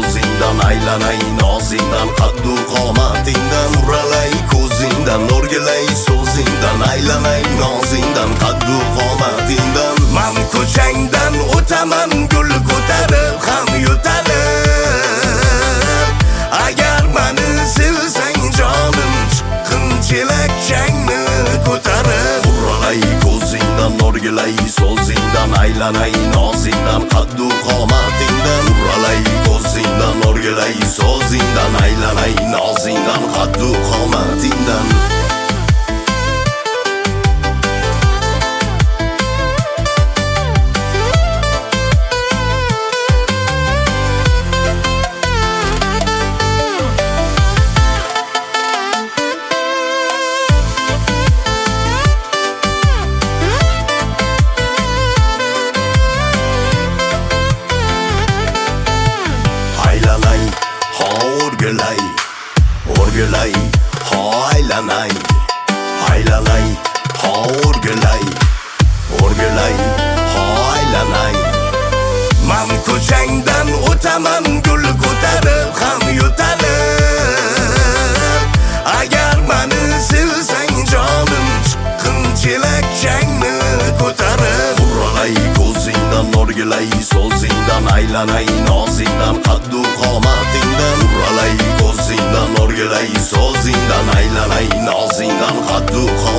so'zingdan, aylanay nozingdan, qaddu qomatingdan, uralay ko'zingdan, o'rgilay so'zingdan, aylanay nozingdan, qaddu qomatingdan. Men ko'changdan o'taman gul ko'tarib ham yo'talib. Agar meni sevsang jonim, chiqqin chelakchangni ko'tarib. Uralay ko'zingdan, o'rgilay so'zingdan, aylanay nozingdan, qaddu qomatingdan, uralay ko'zingdan, o'rgilay so'zingdan, aylanay nozingdan, qaddu qomatingdan. O'rgilay, o'rgilay, ho aylanay, aylanay, ho o'rgilay, o'rgilay, ho aylanay. Men ko'changdan o'taman gul ko'tarib ham yo'talib. Agar meni sevsang jonim, chiqqin chelakchangni ko'tarib. Uralay ko'zingdan, o'rgilay so'zingdan, aylanay nozingdan, qaddu qomatingdan, uralay ko'zingdan, o'rgilay so'zingdan, aylanay nozingdan, qaddu qomatingdan.